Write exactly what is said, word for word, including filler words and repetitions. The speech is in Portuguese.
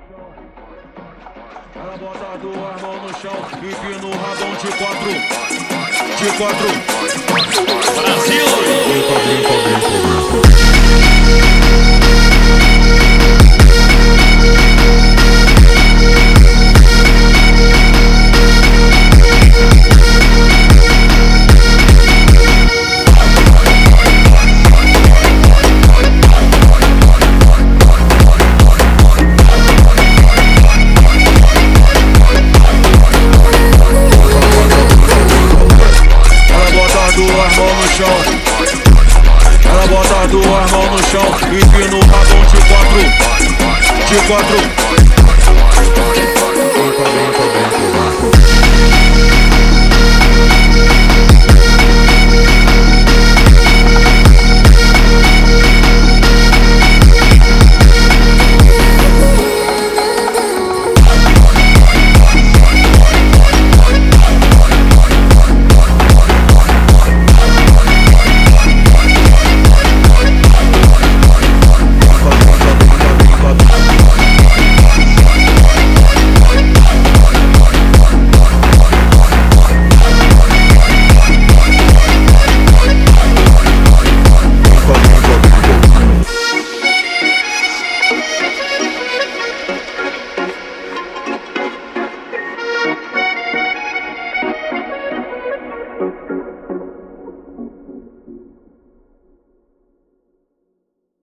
Ela bota duas mãos no chão e que no rabão de quatro, de quatro. Brasil! Brinca, brinca, brinca, brinca. Ela bota duas mãos no chão e que no rabão de quatro, de quatro.